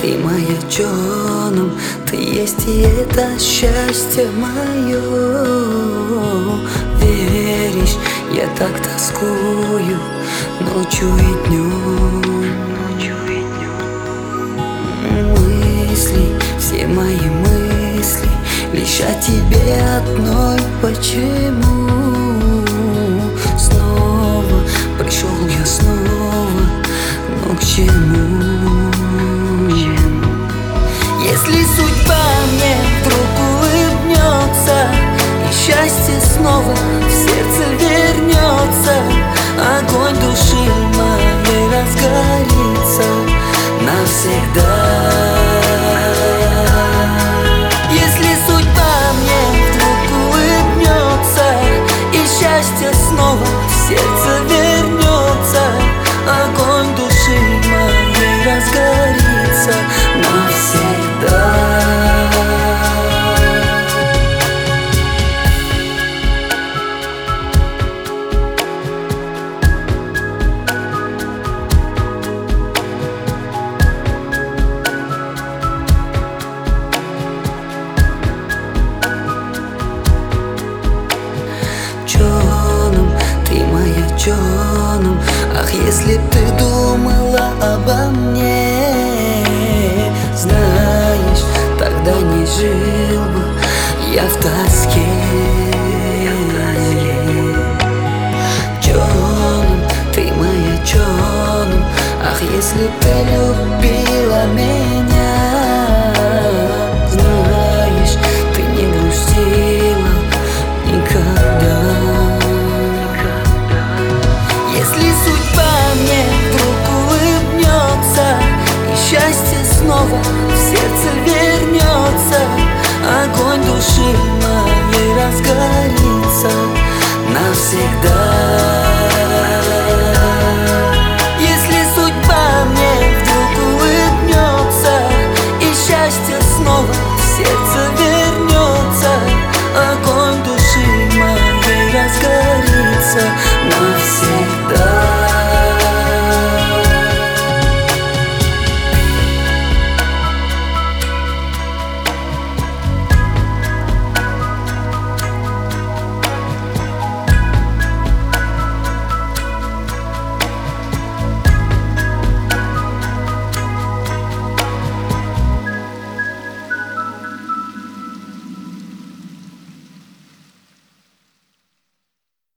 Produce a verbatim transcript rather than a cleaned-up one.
ты моя джоном, ты есть и это счастье мое. Веришь, я так тоскую ночью и днем. Мысли, все мои мысли лишь о тебе одной. Почему снова пришел я снова, но к чему? Если судьба мне вдруг улыбнется и счастье снова в сердце вернется, огонь души моей разгорится навсегда. Если судьба мне вдруг улыбнется и счастье снова в сердце вернется, огонь души моей разгорится навсегда. Джоном, ты моя джоном, ах, если б ты думала обо мне, знаешь, тогда не жил бы я в тоске. Джоном, ты моя джоном, ах, если б ты любила меня, знаешь, ты не грустила никогда. Если судьба мне вдруг улыбнется и счастье снова